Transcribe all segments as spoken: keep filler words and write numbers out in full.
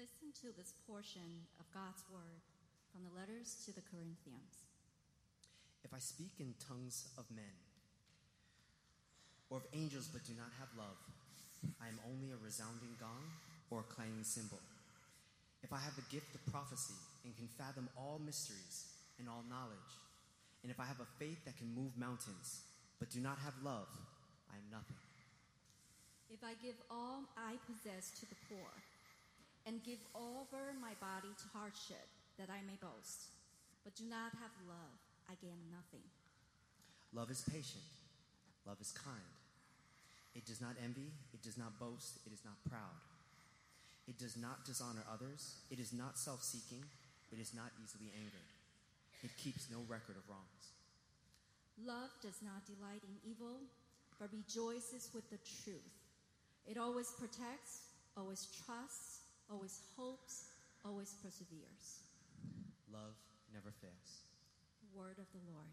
Listen to this portion of God's word from the letters to the Corinthians. If I speak in tongues of men or of angels but do not have love, I am only a resounding gong or a clanging cymbal. If I have the gift of prophecy and can fathom all mysteries and all knowledge, and if I have a faith that can move mountains but do not have love, I am nothing. If I give all I possess to the poor and give over my body to hardship that I may boast, but do not have love, I gain nothing. Love is patient. Love is kind. It does not envy. It does not boast. It is not proud. It does not dishonor others. It is not self-seeking. It is not easily angered. It keeps no record of wrongs. Love does not delight in evil, but rejoices with the truth. It always protects, always trusts, always hopes, always perseveres. Love never fails. Word of the Lord.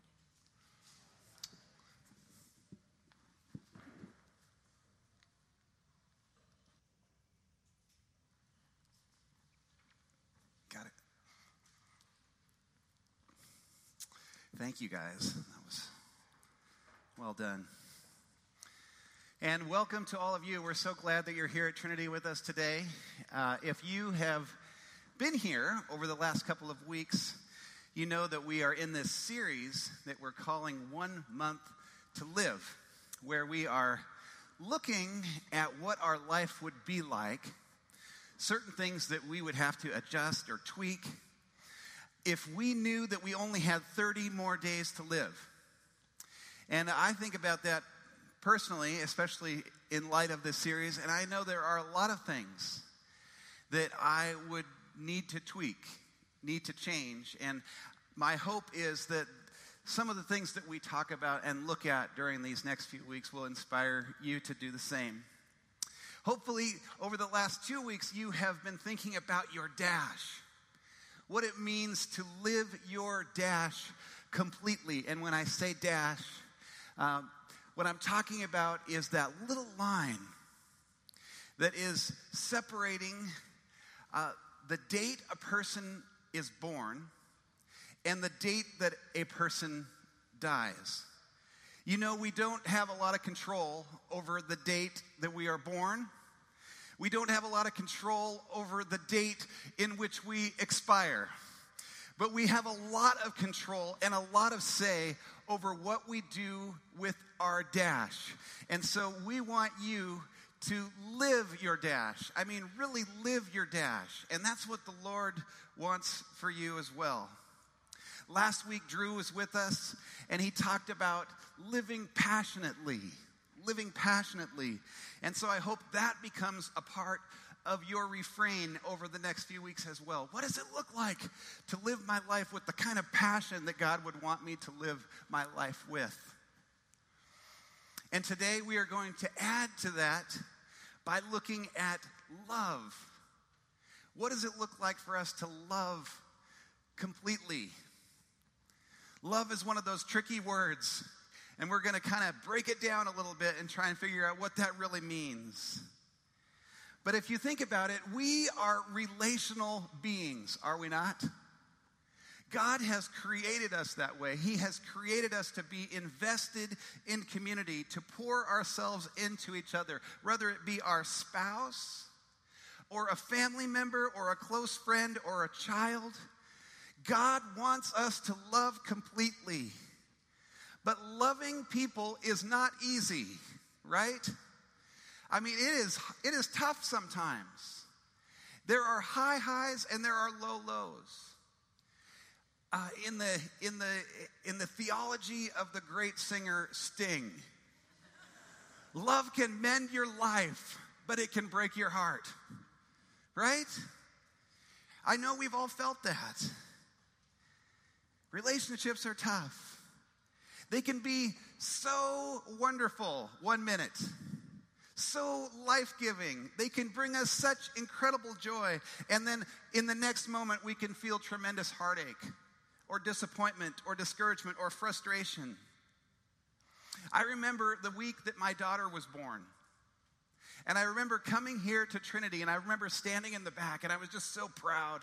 Got it. Thank you, guys. That was well done. And welcome to all of you. We're so glad that you're here at Trinity with us today. Uh, if you have been here over the last couple of weeks, you know that we are in this series that we're calling One Month to Live, where we are looking at what our life would be like, certain things that we would have to adjust or tweak if we knew that we only had thirty more days to live. And I think about that personally, especially in light of this series, and I know there are a lot of things that I would need to tweak, need to change, and my hope is that some of the things that we talk about and look at during these next few weeks will inspire you to do the same. Hopefully, over the last two weeks, you have been thinking about your dash, what it means to live your dash completely. And when I say dash, um, what I'm talking about is that little line that is separating uh, the date a person is born and the date that a person dies. You know, we don't have a lot of control over the date that we are born. We don't have a lot of control over the date in which we expire. But we have a lot of control and a lot of say over what we do with our dash. And so we want you to live your dash. I mean, really live your dash. And that's what the Lord wants for you as well. Last week, Drew was with us, and he talked about living passionately. Living passionately. And so I hope that becomes a part of your refrain over the next few weeks as well. What does it look like to live my life with the kind of passion that God would want me to live my life with? And today we are going to add to that by looking at love. What does it look like for us to love completely? Love is one of those tricky words, and we're going to kind of break it down a little bit and try and figure out what that really means. But if you think about it, we are relational beings, are we not? God has created us that way. He has created us to be invested in community, to pour ourselves into each other, whether it be our spouse or a family member or a close friend or a child. God wants us to love completely. But loving people is not easy, right? I mean, it is it is tough sometimes. There are high highs and there are low lows. Uh, in the in the in the theology of the great singer Sting, love can mend your life, but it can break your heart. Right? I know we've all felt that. Relationships are tough. They can be so wonderful one minute, so life-giving. They can bring us such incredible joy. And then in the next moment, we can feel tremendous heartache or disappointment or discouragement or frustration. I remember the week that my daughter was born. And I remember coming here to Trinity, and I remember standing in the back, and I was just so proud.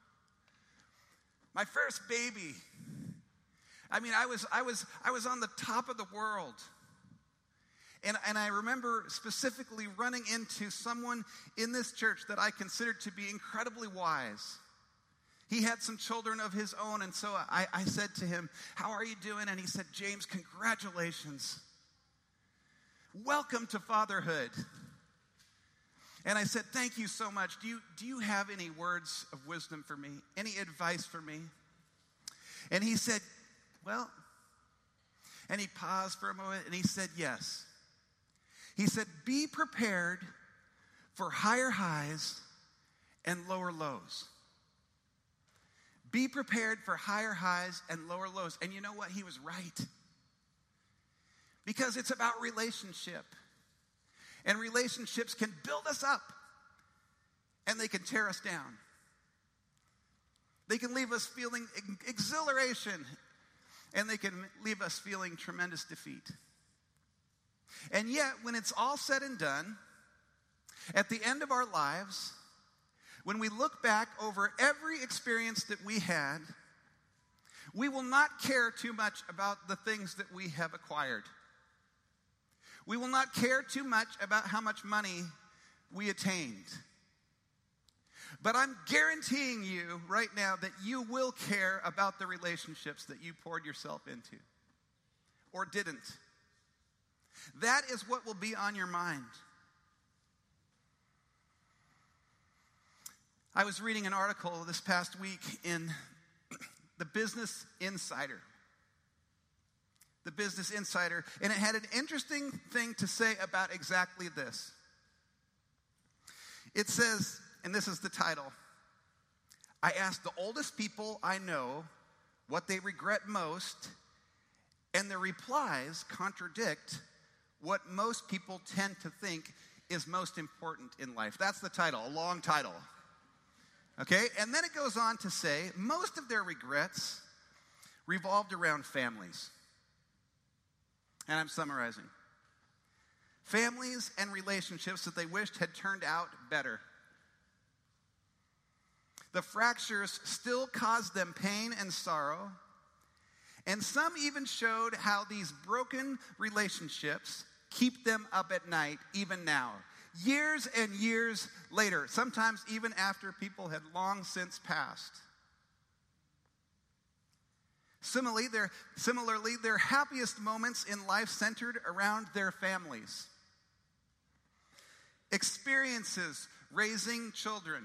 My first baby. I mean, I was I was I was on the top of the world. And, and I remember specifically running into someone in this church that I considered to be incredibly wise. He had some children of his own, and so I, I said to him, "How are you doing?" And he said, "James, congratulations. Welcome to fatherhood." And I said, "Thank you so much. Do you, do you have any words of wisdom for me? Any advice for me?" And he said, "Well," and he paused for a moment, and he said, "Yes." He said, "Be prepared for higher highs and lower lows." Be prepared for higher highs and lower lows. And you know what? He was right. Because it's about relationship. And relationships can build us up. And they can tear us down. They can leave us feeling exhilaration. And they can leave us feeling tremendous defeat. And yet, when it's all said and done, at the end of our lives, when we look back over every experience that we had, we will not care too much about the things that we have acquired. We will not care too much about how much money we attained. But I'm guaranteeing you right now that you will care about the relationships that you poured yourself into or didn't. That is what will be on your mind. I was reading an article this past week in the Business Insider. The Business Insider, and it had an interesting thing to say about exactly this. It says, and this is the title, "I asked the oldest people I know what they regret most, and the replies contradict what most people tend to think is most important in life." That's the title, a long title. Okay, and then it goes on to say, most of their regrets revolved around families. And I'm summarizing. Families and relationships that they wished had turned out better. The fractures still caused them pain and sorrow. And some even showed how these broken relationships keep them up at night, even now. Years and years later, sometimes even after people had long since passed. Similarly, their, similarly, their happiest moments in life centered around their families. Experiences raising children.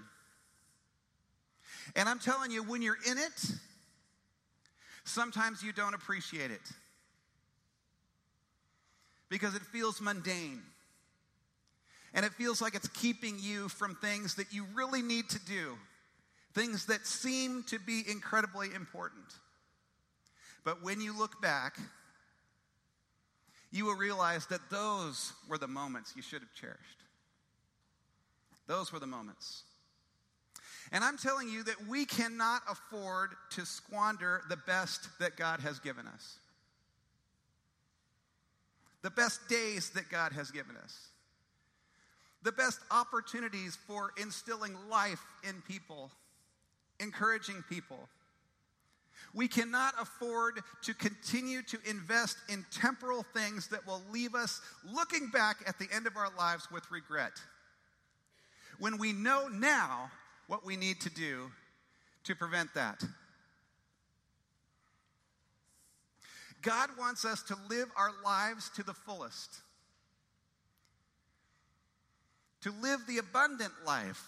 And I'm telling you, when you're in it, sometimes you don't appreciate it. Because it feels mundane. And it feels like it's keeping you from things that you really need to do. Things that seem to be incredibly important. But when you look back, you will realize that those were the moments you should have cherished. Those were the moments. And I'm telling you that we cannot afford to squander the best that God has given us. The best days that God has given us. The best opportunities for instilling life in people, encouraging people. We cannot afford to continue to invest in temporal things that will leave us looking back at the end of our lives with regret. When we know now what we need to do to prevent that. God wants us to live our lives to the fullest. To live the abundant life.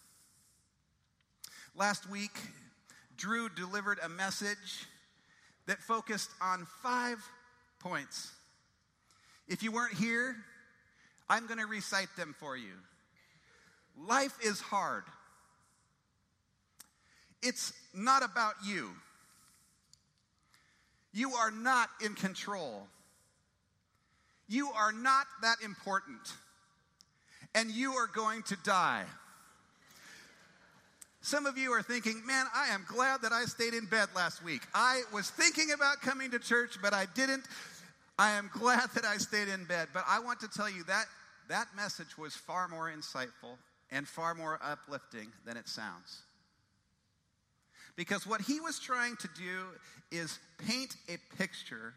Last week, Drew delivered a message that focused on five points. If you weren't here, I'm going to recite them for you. Life is hard. It's not about you. You are not in control. You are not that important. And you are going to die. Some of you are thinking, man, I am glad that I stayed in bed last week. I was thinking about coming to church, but I didn't. I am glad that I stayed in bed. But I want to tell you that that message was far more insightful and far more uplifting than it sounds. Because what he was trying to do is paint a picture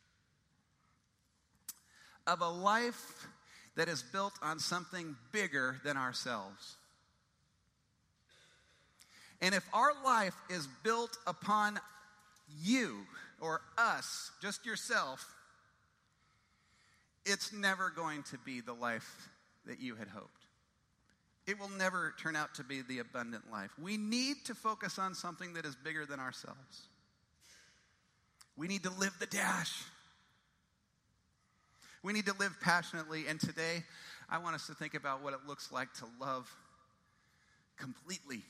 of a life that is built on something bigger than ourselves. And if our life is built upon you or us, just yourself, it's never going to be the life that you had hoped. It will never turn out to be the abundant life. We need to focus on something that is bigger than ourselves. We need to live the dash. We need to live passionately. And today, I want us to think about what it looks like to love completely.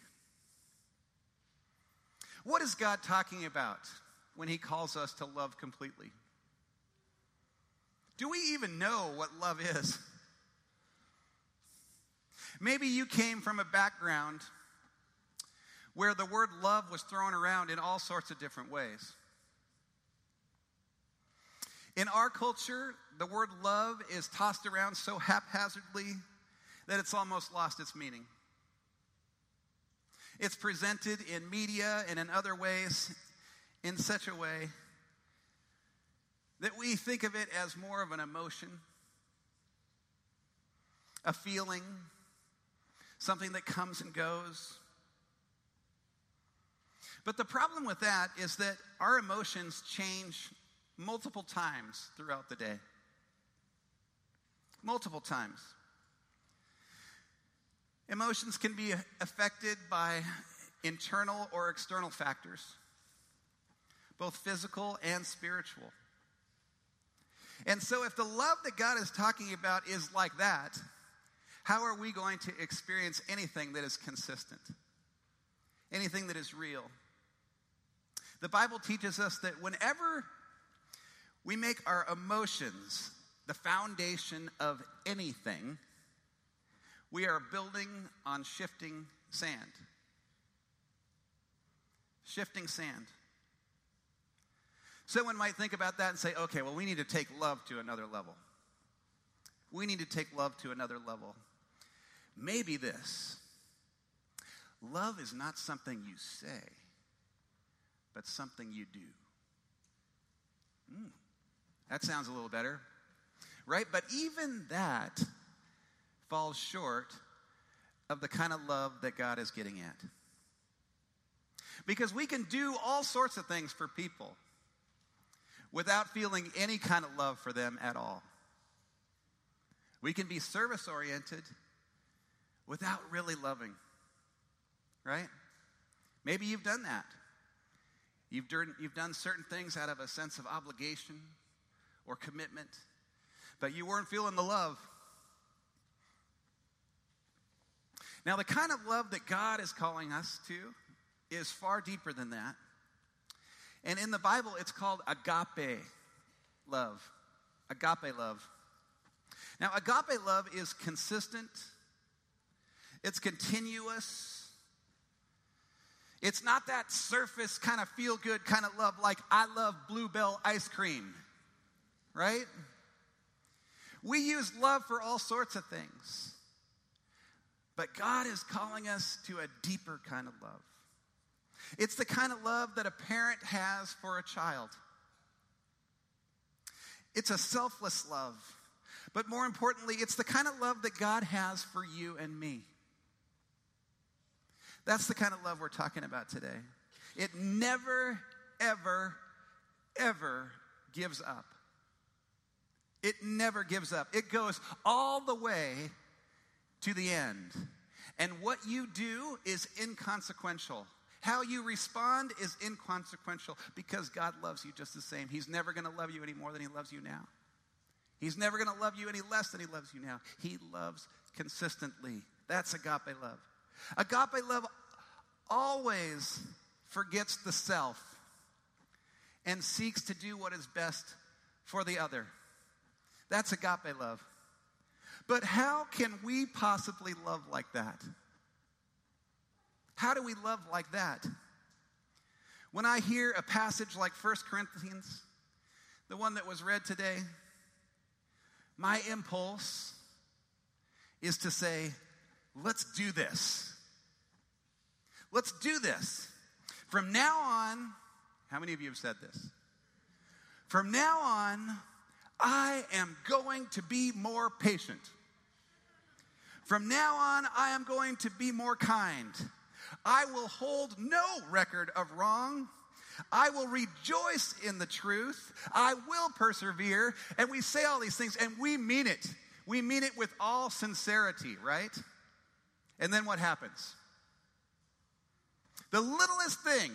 What is God talking about when he calls us to love completely? Do we even know what love is? Maybe you came from a background where the word love was thrown around in all sorts of different ways. In our culture, the word love is tossed around so haphazardly that it's almost lost its meaning. It's presented in media and in other ways in such a way that we think of it as more of an emotion, a feeling, something that comes and goes. But the problem with that is that our emotions change multiple times throughout the day. Multiple times. Emotions can be affected by internal or external factors, both physical and spiritual. And so if the love that God is talking about is like that, how are we going to experience anything that is consistent? Anything that is real? The Bible teaches us that whenever we make our emotions the foundation of anything, we are building on shifting sand. Shifting sand. Someone might think about that and say, okay, well, we need to take love to another level. We need to take love to another level. Maybe this. Love is not something you say, but something you do. Mm, that sounds a little better, right? But even that falls short of the kind of love that God is getting at. Because we can do all sorts of things for people without feeling any kind of love for them at all. We can be service-oriented without really loving, right? Maybe you've done that. You've done, you've done certain things out of a sense of obligation or commitment, but you weren't feeling the love. Now, the kind of love that God is calling us to is far deeper than that. And in the Bible, it's called agape love. Agape love. Now, agape love is consistent. It's continuous. It's not that surface kind of feel-good kind of love like I love Bluebell ice cream, right? We use love for all sorts of things. But God is calling us to a deeper kind of love. It's the kind of love that a parent has for a child. It's a selfless love. But more importantly, it's the kind of love that God has for you and me. That's the kind of love we're talking about today. It never, ever, ever gives up. It never gives up. It goes all the way to the end. And what you do is inconsequential. How you respond is inconsequential because God loves you just the same. He's never going to love you any more than he loves you now. He's never going to love you any less than he loves you now. He loves consistently. That's agape love. Agape love always forgets the self and seeks to do what is best for the other. That's agape love. But how can we possibly love like that? How do we love like that? When I hear a passage like First Corinthians, the one that was read today, my impulse is to say, let's do this. Let's do this. From now on, how many of you have said this? From now on, I am going to be more patient. From now on, I am going to be more kind. I will hold no record of wrong. I will rejoice in the truth. I will persevere. And we say all these things, and we mean it. We mean it with all sincerity, right? And then what happens? The littlest thing,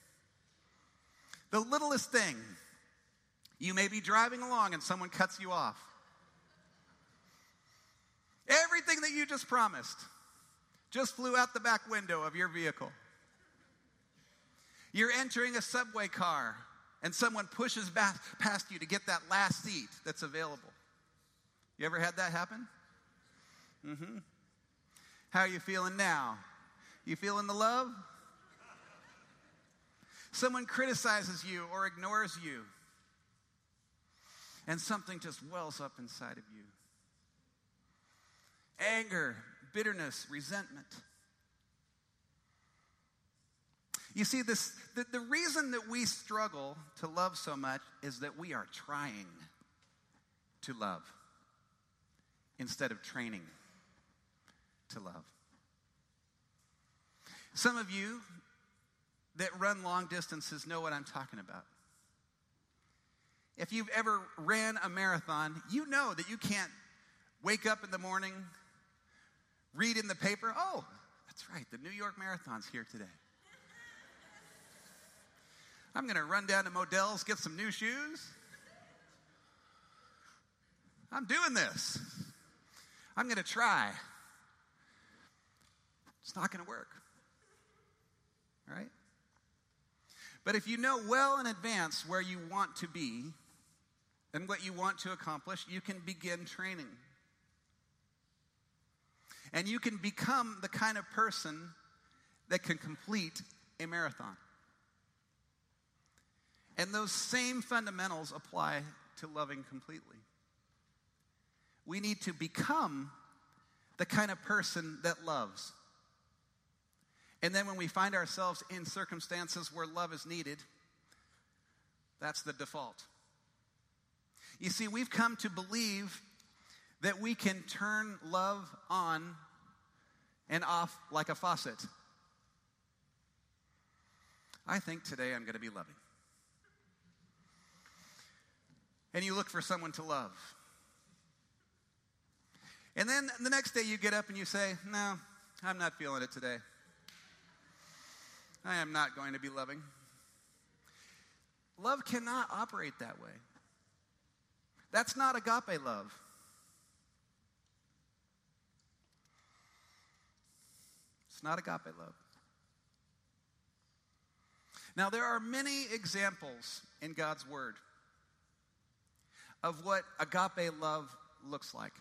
the littlest thing, you may be driving along and someone cuts you off. Everything that you just promised just flew out the back window of your vehicle. You're entering a subway car and someone pushes back past you to get that last seat that's available. You ever had that happen? Mm-hmm. How are you feeling now? You feeling the love? Someone criticizes you or ignores you, and something just wells up inside of you. Anger, bitterness, resentment. You see, this the, the reason that we struggle to love so much is that we are trying to love instead of training to love. Some of you that run long distances know what I'm talking about. If you've ever ran a marathon, you know that you can't wake up in the morning, read in the paper, oh, that's right, the New York Marathon's here today. I'm going to run down to Modell's, get some new shoes. I'm doing this. I'm going to try. It's not going to work. All right? But if you know well in advance where you want to be and what you want to accomplish, you can begin training. And you can become the kind of person that can complete a marathon. And those same fundamentals apply to loving completely. We need to become the kind of person that loves. And then when we find ourselves in circumstances where love is needed, that's the default. You see, we've come to believe that we can turn love on and off like a faucet. I think today I'm going to be loving. And you look for someone to love. And then the next day you get up and you say, no, I'm not feeling it today. I am not going to be loving. Love cannot operate that way. That's not agape love. It's not agape love. Now, there are many examples in God's Word of what agape love looks like.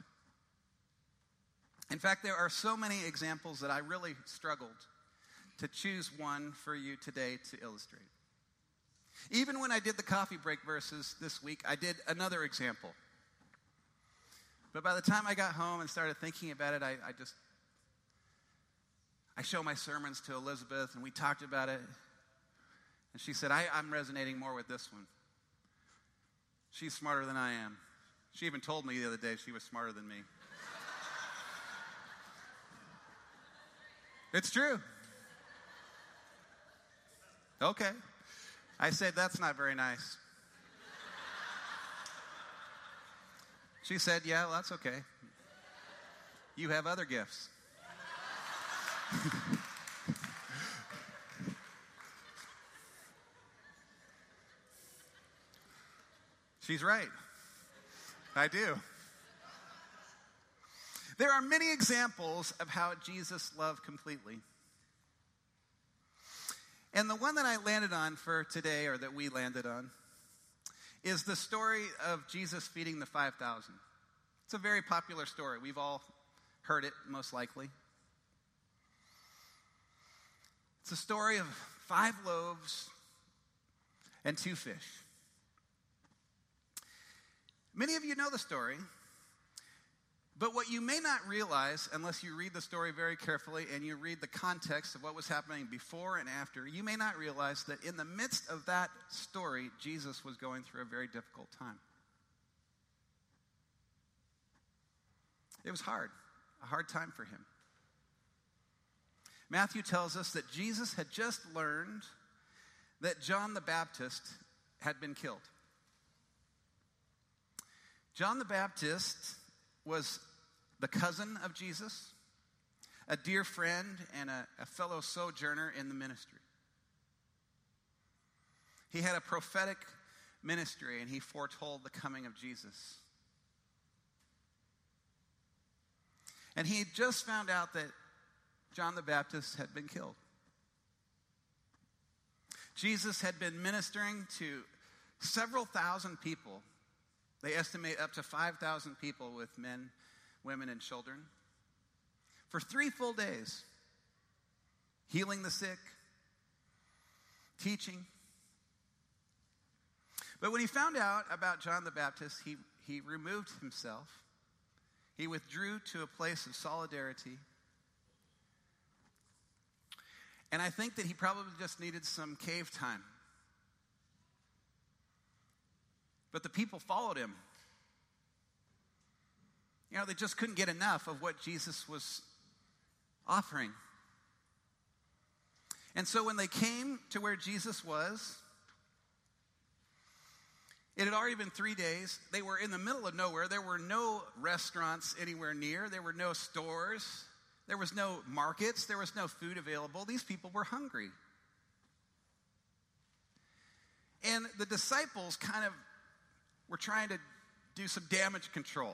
In fact, there are so many examples that I really struggled to choose one for you today to illustrate. Even when I did the coffee break verses this week, I did another example. But by the time I got home and started thinking about it, I, I just, I show my sermons to Elizabeth, and we talked about it. And she said, I, I'm resonating more with this one. She's smarter than I am. She even told me the other day she was smarter than me. It's true. Okay. I said, that's not very nice. She said, yeah, well, that's okay. You have other gifts. She's right. I do. There are many examples of how Jesus loved completely. And the one that I landed on for today, or that we landed on, is the story of Jesus feeding the five thousand. It's a very popular story. We've all heard it, most likely. It's a story of five loaves and two fish. Many of you know the story, But what you may not realize, unless you read the story very carefully and you read the context of what was happening before and after, you may not realize that in the midst of that story, Jesus was going through a very difficult time. It was hard, a hard time for him. Matthew tells us that Jesus had just learned that John the Baptist had been killed. John the Baptist was the cousin of Jesus, a dear friend, and a, a fellow sojourner in the ministry. He had a prophetic ministry, and he foretold the coming of Jesus. And he had just found out that John the Baptist had been killed. Jesus had been ministering to several thousand people. They estimate up to five thousand people with men, women, and children, for three full days, healing the sick, teaching. But when he found out about John the Baptist, he, he removed himself. He withdrew to a place of solidarity. And I think that he probably just needed some cave time. But the people followed him. You know, they just couldn't get enough of what Jesus was offering. And so when they came to where Jesus was, it had already been three days. They were in the middle of nowhere. There were no restaurants anywhere near. There were no stores. There was no markets. There was no food available. These people were hungry. And the disciples kind of were trying to do some damage control.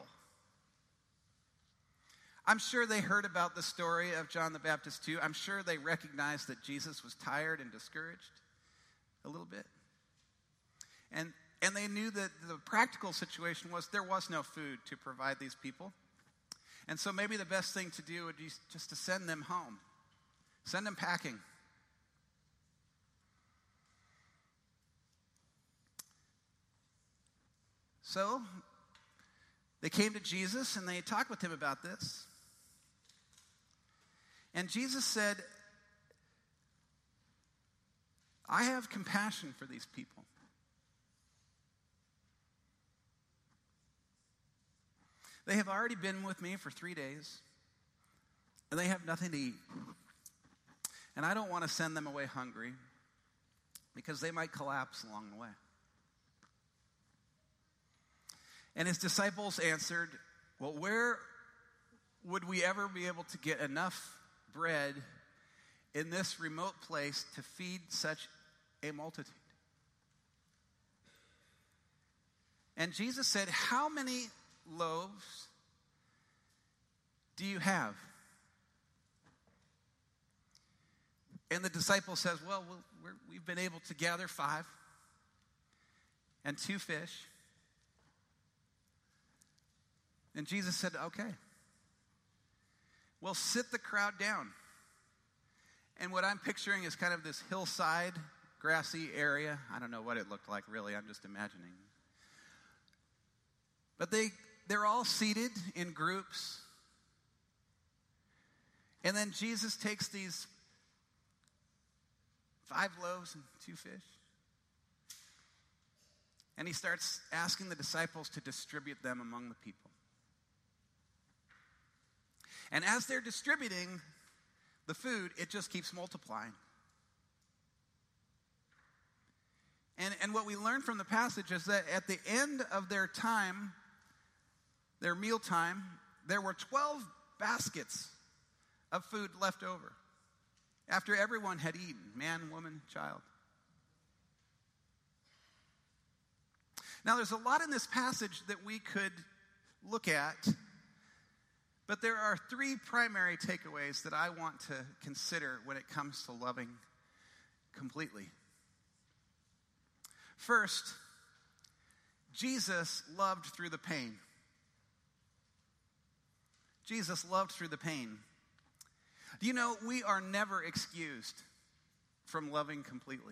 I'm sure they heard about the story of John the Baptist too. I'm sure they recognized that Jesus was tired and discouraged a little bit. And and they knew that the practical situation was there was no food to provide these people. And so maybe the best thing to do would be just to send them home. Send them packing. So they came to Jesus and they talked with him about this. And Jesus said, I have compassion for these people. They have already been with me for three days, and they have nothing to eat. And I don't want to send them away hungry, because they might collapse along the way. And his disciples answered, well, where would we ever be able to get enough bread in this remote place to feed such a multitude? And Jesus said, how many loaves do you have? And the disciple says, well, we're, we've been able to gather five and two fish. And Jesus said, okay. Well, sit the crowd down. And what I'm picturing is kind of this hillside, grassy area. I don't know what it looked like, really. I'm just imagining. But they, they're all seated in groups. And then Jesus takes these five loaves and two fish, and he starts asking the disciples to distribute them among the people. And as they're distributing the food, it just keeps multiplying. And, and what we learn from the passage is that at the end of their time, their meal time, there were twelve baskets of food left over after everyone had eaten, man, woman, child. Now, there's a lot in this passage that we could look at, but there are three primary takeaways that I want to consider when it comes to loving completely. First, Jesus loved through the pain. Jesus loved through the pain. Do you know, we are never excused from loving completely.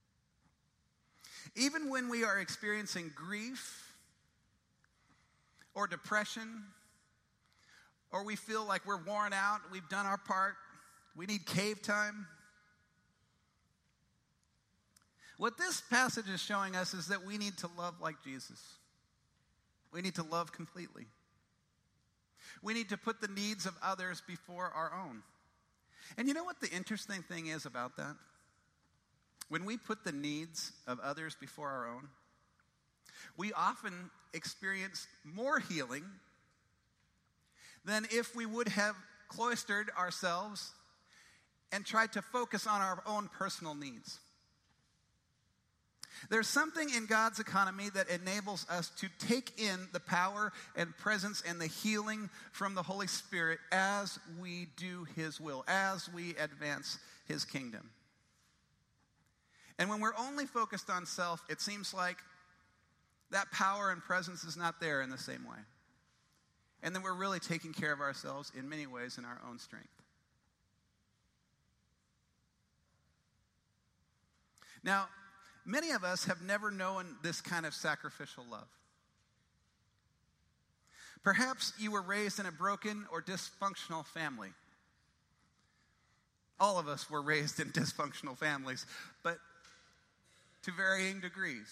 Even when we are experiencing grief or depression, or we feel like we're worn out, we've done our part, we need cave time. What this passage is showing us is that we need to love like Jesus. We need to love completely. We need to put the needs of others before our own. And you know what the interesting thing is about that? When we put the needs of others before our own, we often experience more healing than if we would have cloistered ourselves and tried to focus on our own personal needs. There's something in God's economy that enables us to take in the power and presence and the healing from the Holy Spirit as we do His will, as we advance His kingdom. And when we're only focused on self, it seems like that power and presence is not there in the same way. And then we're really taking care of ourselves in many ways in our own strength. Now, many of us have never known this kind of sacrificial love. Perhaps you were raised in a broken or dysfunctional family. All of us were raised in dysfunctional families, but to varying degrees.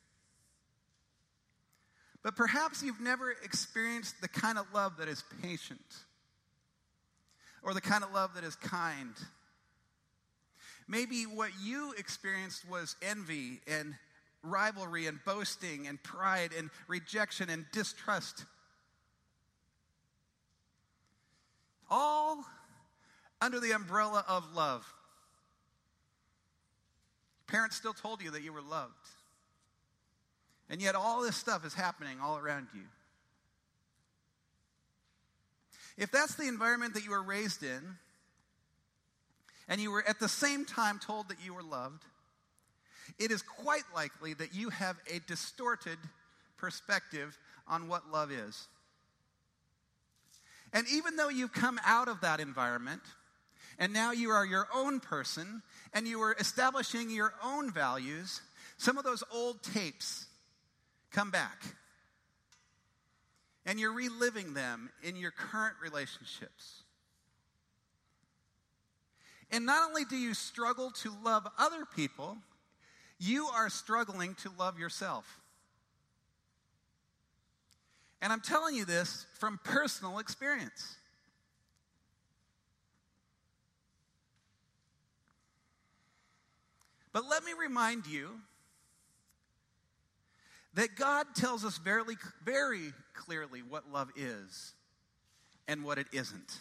But perhaps you've never experienced the kind of love that is patient, or the kind of love that is kind. Maybe what you experienced was envy and rivalry and boasting and pride and rejection and distrust. All under the umbrella of love. Parents still told you that you were loved. And yet all this stuff is happening all around you. If that's the environment that you were raised in, and you were at the same time told that you were loved, it is quite likely that you have a distorted perspective on what love is. And even though you've come out of that environment, and now you are your own person, and you are establishing your own values, some of those old tapes come back. And you're reliving them in your current relationships. And not only do you struggle to love other people, you are struggling to love yourself. And I'm telling you this from personal experience. But let me remind you that God tells us very, very clearly what love is and what it isn't.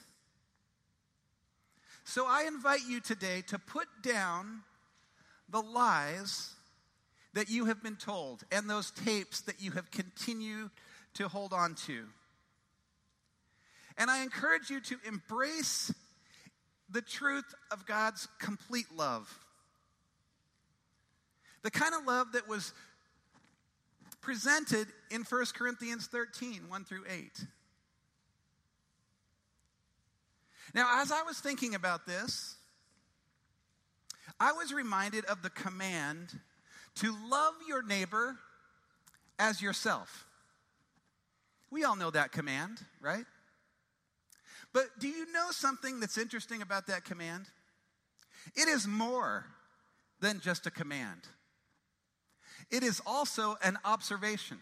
So I invite you today to put down the lies that you have been told and those tapes that you have continued to hold on to. And I encourage you to embrace the truth of God's complete love. The kind of love that was presented in First Corinthians thirteen, one through eight. Now, as I was thinking about this, I was reminded of the command to love your neighbor as yourself. We all know that command, right? But do you know something that's interesting about that command? It is more than just a command. It is also an observation.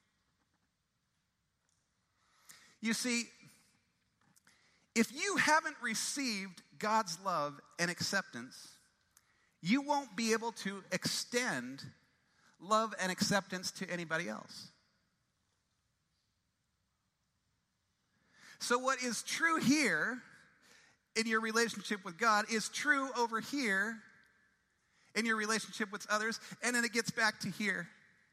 You see, if you haven't received God's love and acceptance, you won't be able to extend love and acceptance to anybody else. So what is true here in your relationship with God is true over here in your relationship with others, and then it gets back to here.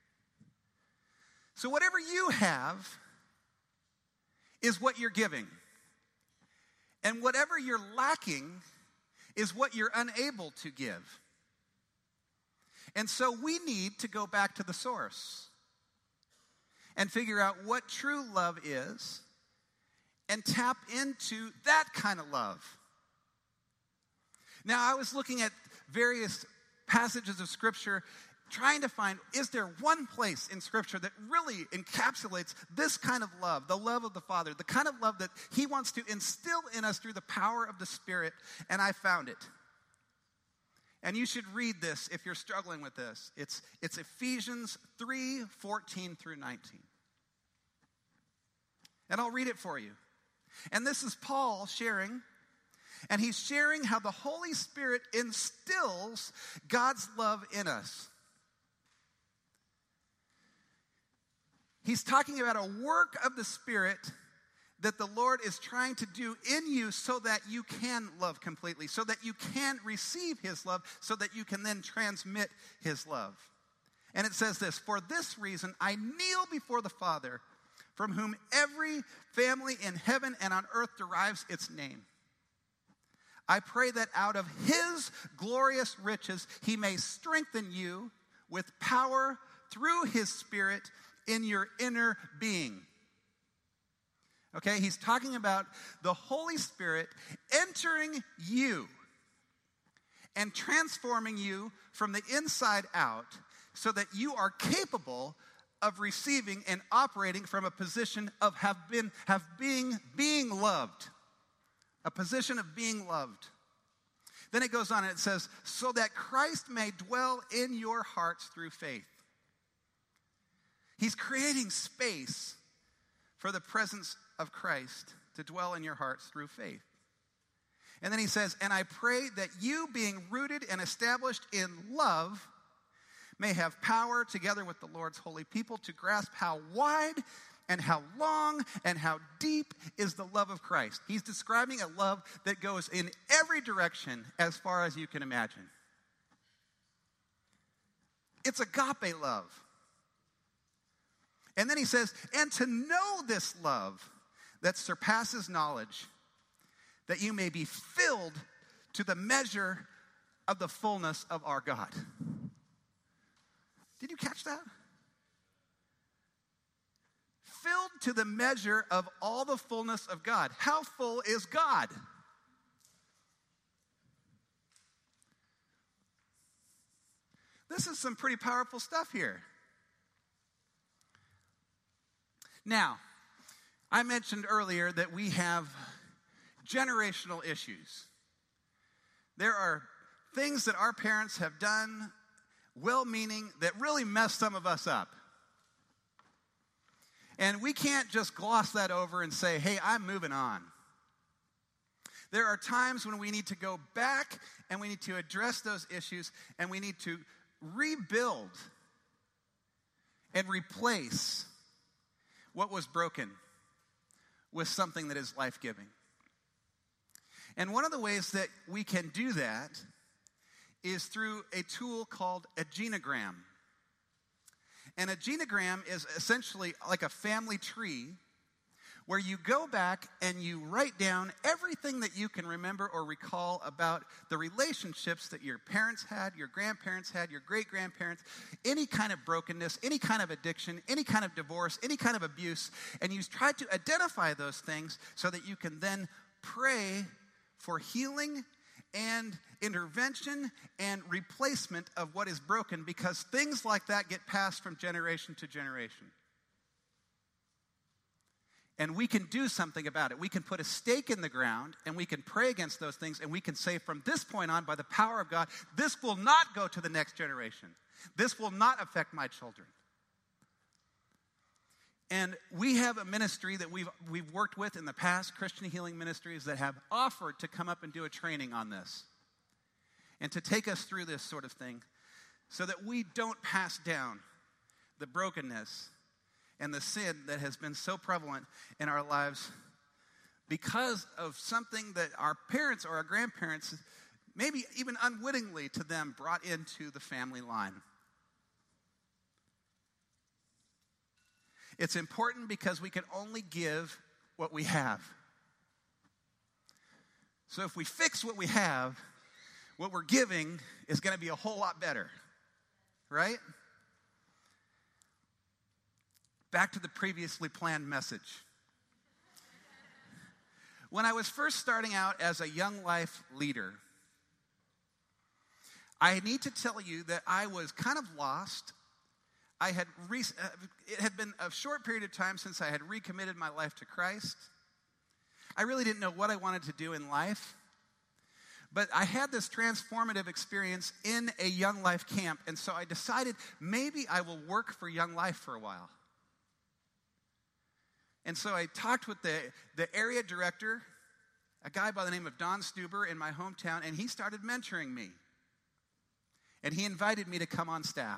So whatever you have is what you're giving. And whatever you're lacking is what you're unable to give. And so we need to go back to the source and figure out what true love is and tap into that kind of love. Now, I was looking at various passages of Scripture trying to find, is there one place in Scripture that really encapsulates this kind of love, the love of the Father, the kind of love that he wants to instill in us through the power of the Spirit, and I found it. And you should read this if you're struggling with this. It's, it's Ephesians three, fourteen through nineteen. And I'll read it for you. And this is Paul sharing, and he's sharing how the Holy Spirit instills God's love in us. He's talking about a work of the Spirit that the Lord is trying to do in you so that you can love completely, so that you can receive his love, so that you can then transmit his love. And it says this, "For this reason I kneel before the Father, from whom every family in heaven and on earth derives its name. I pray that out of his glorious riches he may strengthen you with power through his Spirit in your inner being." Okay, he's talking about the Holy Spirit entering you and transforming you from the inside out so that you are capable of receiving and operating from a position of have been have being being loved. A position of being loved. Then it goes on and it says, "So that Christ may dwell in your hearts through faith." He's creating space for the presence of Christ to dwell in your hearts through faith. And then he says, "And I pray that you, being rooted and established in love, may have power together with the Lord's holy people to grasp how wide and how long and how deep is the love of Christ." He's describing a love that goes in every direction as far as you can imagine. It's agape love. And then he says, "And to know this love that surpasses knowledge, that you may be filled to the measure of the fullness of our God." Did you catch that? Filled to the measure of all the fullness of God. How full is God? This is some pretty powerful stuff here. Now, I mentioned earlier that we have generational issues. There are things that our parents have done, well-meaning, that really mess some of us up. And we can't just gloss that over and say, "Hey, I'm moving on." There are times when we need to go back and we need to address those issues and we need to rebuild and replace what was broken with something that is life-giving. And one of the ways that we can do that is through a tool called a genogram. And a genogram is essentially like a family tree where you go back and you write down everything that you can remember or recall about the relationships that your parents had, your grandparents had, your great-grandparents, any kind of brokenness, any kind of addiction, any kind of divorce, any kind of abuse, and you try to identify those things so that you can then pray for healing and intervention and replacement of what is broken, because things like that get passed from generation to generation. And we can do something about it. We can put a stake in the ground and we can pray against those things and we can say from this point on, by the power of God, this will not go to the next generation. This will not affect my children. And we have a ministry that we've we've worked with in the past, Christian Healing Ministries, that have offered to come up and do a training on this and to take us through this sort of thing so that we don't pass down the brokenness and the sin that has been so prevalent in our lives because of something that our parents or our grandparents, maybe even unwittingly to them, brought into the family line. It's important because we can only give what we have. So if we fix what we have, what we're giving is going to be a whole lot better, right? Back to the previously planned message. When I was first starting out as a Young Life leader, I need to tell you that I was kind of lost. I had re- it had been a short period of time since I had recommitted my life to Christ. I really didn't know what I wanted to do in life. But I had this transformative experience in a Young Life camp, and so I decided maybe I will work for Young Life for a while. And so I talked with the, the area director, a guy by the name of Don Stuber in my hometown, and he started mentoring me. And he invited me to come on staff.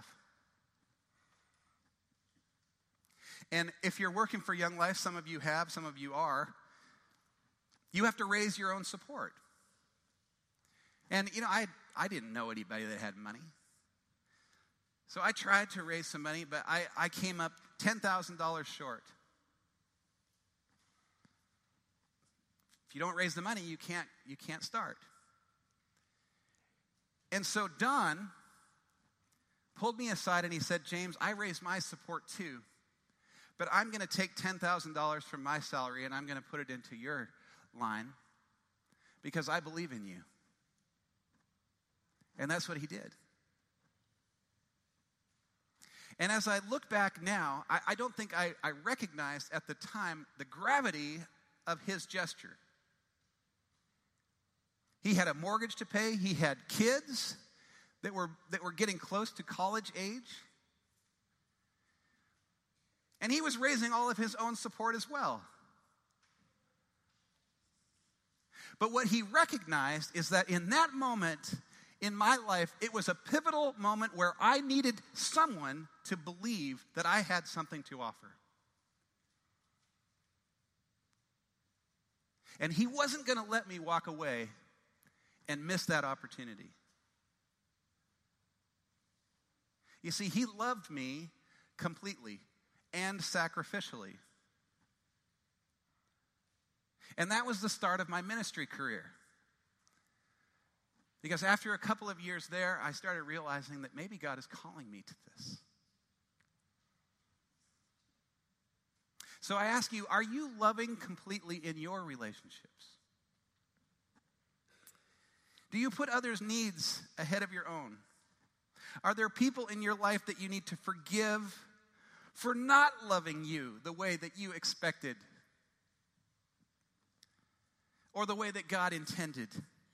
And if you're working for Young Life, some of you have, some of you are, you have to raise your own support. And, you know, I I didn't know anybody that had money. So I tried to raise some money, but I, I came up ten thousand dollars short. If you don't raise the money, you can't you can't start. And so Don pulled me aside and he said, James, I raised my support too, but I'm going to take ten thousand dollars from my salary and I'm going to put it into your line because I believe in you. And that's what he did. And as I look back now, I, I don't think I, I recognized at the time the gravity of his gesture. He had a mortgage to pay. He had kids that were that were getting close to college age. And he was raising all of his own support as well. But what he recognized is that in that moment in my life, it was a pivotal moment where I needed someone to believe that I had something to offer. And he wasn't going to let me walk away and miss that opportunity. You see, he loved me completely and sacrificially. And that was the start of my ministry career. Because after a couple of years there, I started realizing that maybe God is calling me to this. So I ask you, are you loving completely in your relationships? Do you put others' needs ahead of your own? Are there people in your life that you need to forgive for not loving you the way that you expected? Or the way that God intended?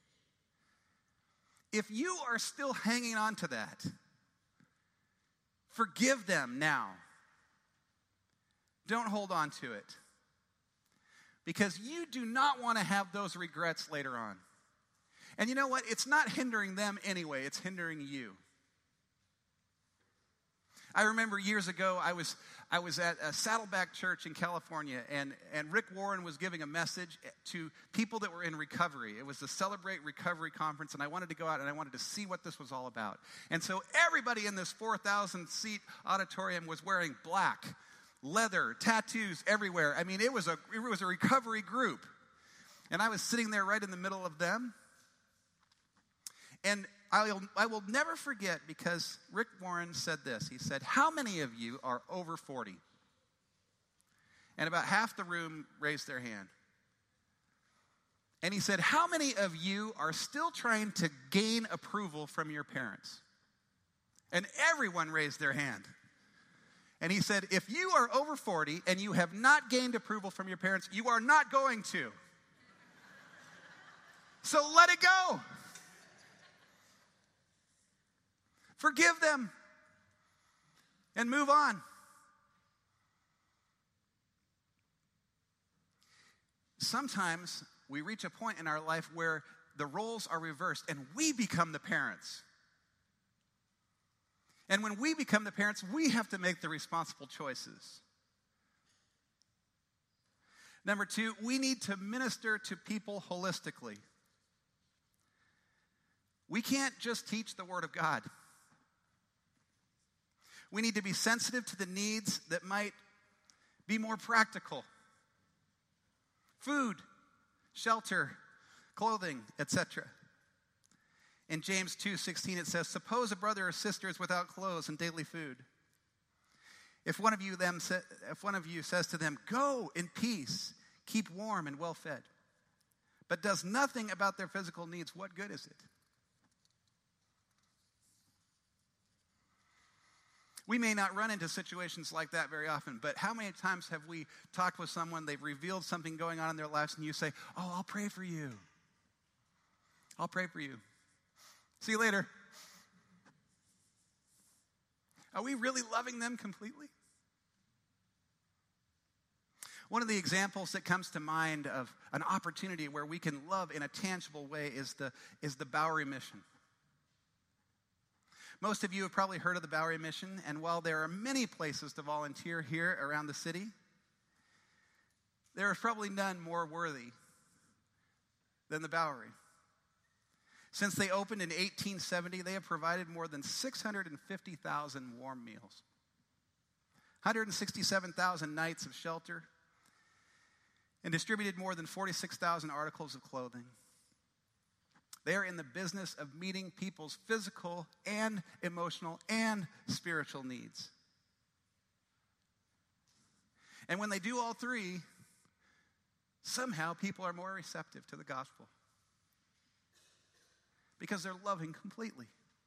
If you are still hanging on to that, forgive them now. Don't hold on to it. Because you do not want to have those regrets later on. And you know what? It's not hindering them anyway. It's hindering you. I remember years ago, I was I was at a Saddleback Church in California, and, and Rick Warren was giving a message to people that were in recovery. It was the Celebrate Recovery Conference, and I wanted to go out and I wanted to see what this was all about. And so everybody in this four thousand seat auditorium was wearing black, leather, tattoos everywhere. I mean, it was a it was a recovery group. And I was sitting there right in the middle of them. And I'll, I will never forget, because Rick Warren said this. He said, how many of you are over forty? And about half the room raised their hand. And he said, how many of you are still trying to gain approval from your parents? And everyone raised their hand. And he said, if you are over forty and you have not gained approval from your parents, you are not going to. So let it go. Forgive them and move on. Sometimes we reach a point in our life where the roles are reversed and we become the parents. And when we become the parents, we have to make the responsible choices. Number two, we need to minister to people holistically. We can't just teach the Word of God. We need to be sensitive to the needs that might be more practical. Food, shelter, clothing, et cetera. In James two sixteen it says, suppose a brother or sister is without clothes and daily food. If one of you them sa- if one of you says to them, go in peace, keep warm and well fed, but does nothing about their physical needs, what good is it? We may not run into situations like that very often, but how many times have we talked with someone, they've revealed something going on in their lives, and you say, oh, I'll pray for you. I'll pray for you. See you later. Are we really loving them completely? One of the examples that comes to mind of an opportunity where we can love in a tangible way is the, is the Bowery Mission. Most of you have probably heard of the Bowery Mission, and while there are many places to volunteer here around the city, there is probably none more worthy than the Bowery. Since they opened in eighteen seventy, they have provided more than six hundred fifty thousand warm meals, one hundred sixty-seven thousand nights of shelter, and distributed more than forty-six thousand articles of clothing. They are in the business of meeting people's physical and emotional and spiritual needs. And when they do all three, somehow people are more receptive to the gospel because they're loving completely.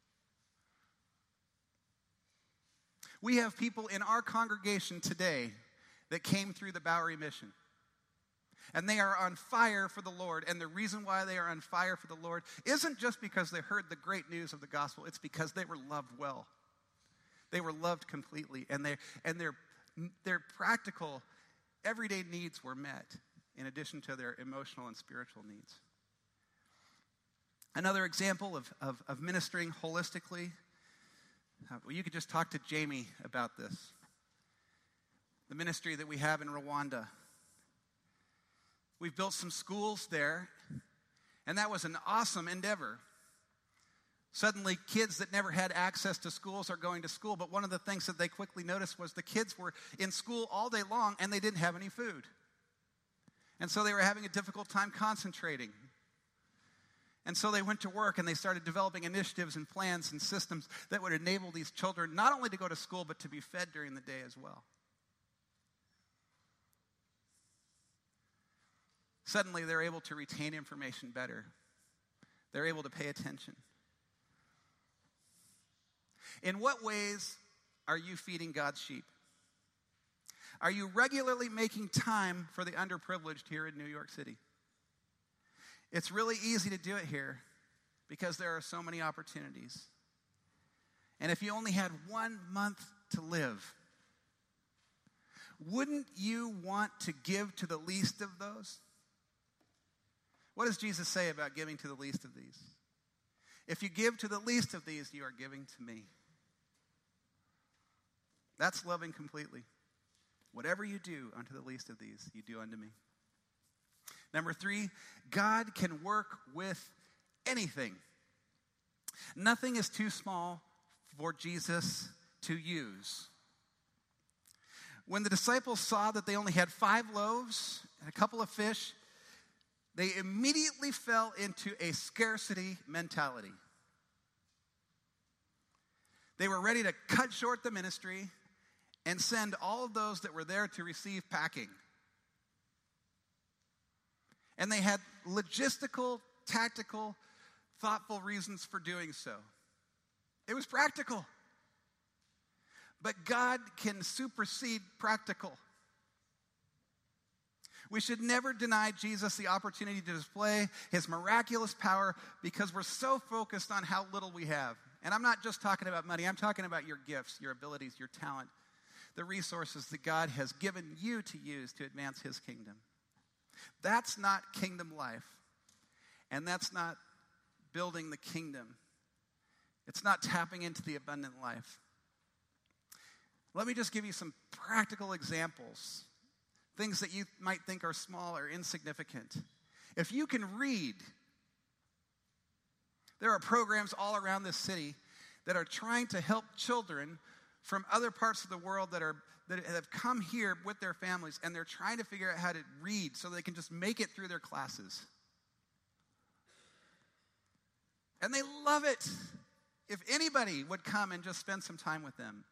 We have people in our congregation today that came through the Bowery Mission. And they are on fire for the Lord. And the reason why they are on fire for the Lord isn't just because they heard the great news of the gospel. It's because they were loved well. They were loved completely. And, they, and their, their practical, everyday needs were met in addition to their emotional and spiritual needs. Another example of, of, of ministering holistically, uh, well, you could just talk to Jamie about this. The ministry that we have in Rwanda. We've built some schools there, and that was an awesome endeavor. Suddenly, kids that never had access to schools are going to school, but one of the things that they quickly noticed was the kids were in school all day long, and they didn't have any food. And so they were having a difficult time concentrating. And so they went to work, and they started developing initiatives and plans and systems that would enable these children not only to go to school, but to be fed during the day as well. Suddenly, they're able to retain information better. They're able to pay attention. In what ways are you feeding God's sheep? Are you regularly making time for the underprivileged here in New York City? It's really easy to do it here because there are so many opportunities. And if you only had one month to live, wouldn't you want to give to the least of those? What does Jesus say about giving to the least of these? If you give to the least of these, you are giving to me. That's loving completely. Whatever you do unto the least of these, you do unto me. Number three, God can work with anything. Nothing is too small for Jesus to use. When the disciples saw that they only had five loaves and a couple of fish, they immediately fell into a scarcity mentality. They were ready to cut short the ministry and send all of those that were there to receive packing. And they had logistical, tactical, thoughtful reasons for doing so. It was practical. But God can supersede practical. We should never deny Jesus the opportunity to display his miraculous power because we're so focused on how little we have. And I'm not just talking about money. I'm talking about your gifts, your abilities, your talent, the resources that God has given you to use to advance his kingdom. That's not kingdom life. And that's not building the kingdom. It's not tapping into the abundant life. Let me just give you some practical examples. Things that you might think are small or insignificant. If you can read, there are programs all around this city that are trying to help children from other parts of the world that are that have come here with their families, and they're trying to figure out how to read so they can just make it through their classes. And they love it. If anybody would come and just spend some time with them.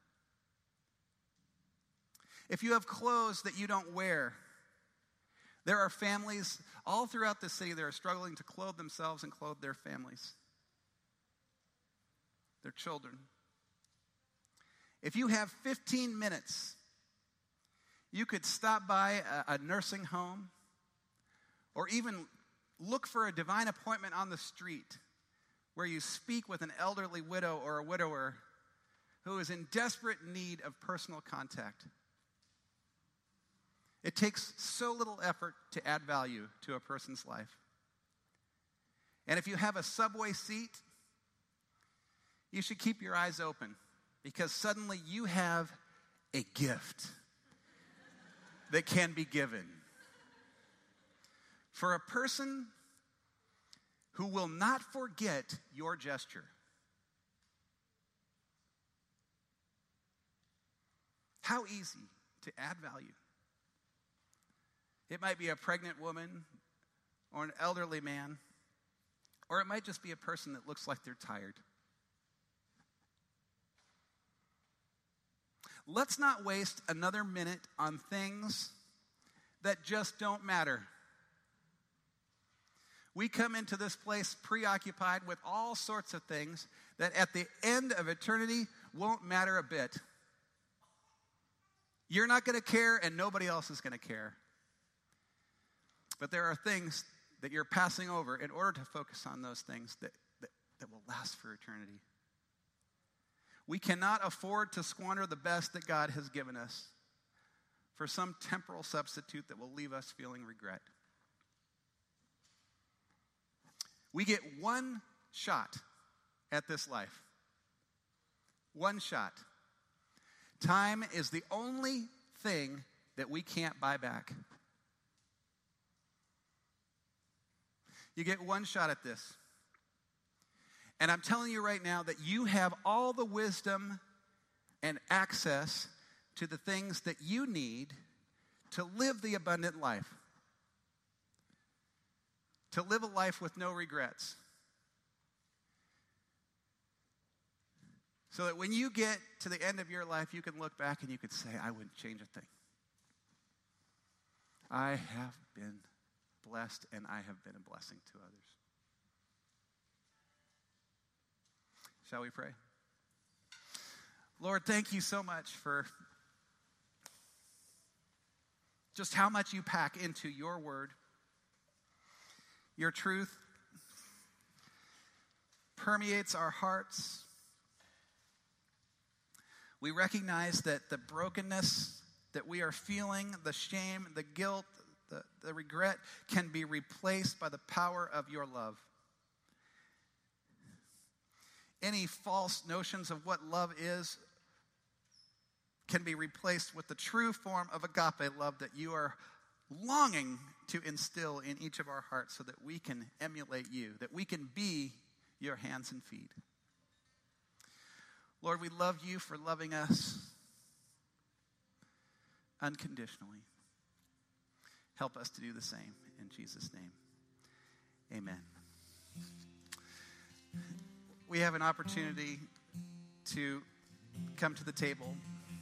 If you have clothes that you don't wear, there are families all throughout the city that are struggling to clothe themselves and clothe their families, their children. If you have fifteen minutes, you could stop by a, a nursing home or even look for a divine appointment on the street where you speak with an elderly widow or a widower who is in desperate need of personal contact. It takes so little effort to add value to a person's life. And if you have a subway seat, you should keep your eyes open because suddenly you have a gift that can be given. For a person who will not forget your gesture. How easy to add value. It might be a pregnant woman or an elderly man, or it might just be a person that looks like they're tired. Let's not waste another minute on things that just don't matter. We come into this place preoccupied with all sorts of things that at the end of eternity won't matter a bit. You're not going to care and nobody else is going to care. But there are things that you're passing over in order to focus on those things that, that, that will last for eternity. We cannot afford to squander the best that God has given us for some temporal substitute that will leave us feeling regret. We get one shot at this life. One shot. Time is the only thing that we can't buy back. You get one shot at this. And I'm telling you right now that you have all the wisdom and access to the things that you need to live the abundant life. To live a life with no regrets. So that when you get to the end of your life, you can look back and you can say, I wouldn't change a thing. I have been blessed and I have been a blessing to others. Shall we pray? Lord, thank you so much for just how much you pack into your word. Your truth permeates our hearts. We recognize that the brokenness that we are feeling, the shame, the guilt, the, the regret can be replaced by the power of your love. Any false notions of what love is can be replaced with the true form of agape love that you are longing to instill in each of our hearts so that we can emulate you, that we can be your hands and feet. Lord, we love you for loving us unconditionally. Help us to do the same. In Jesus' name, amen. We have an opportunity to come to the table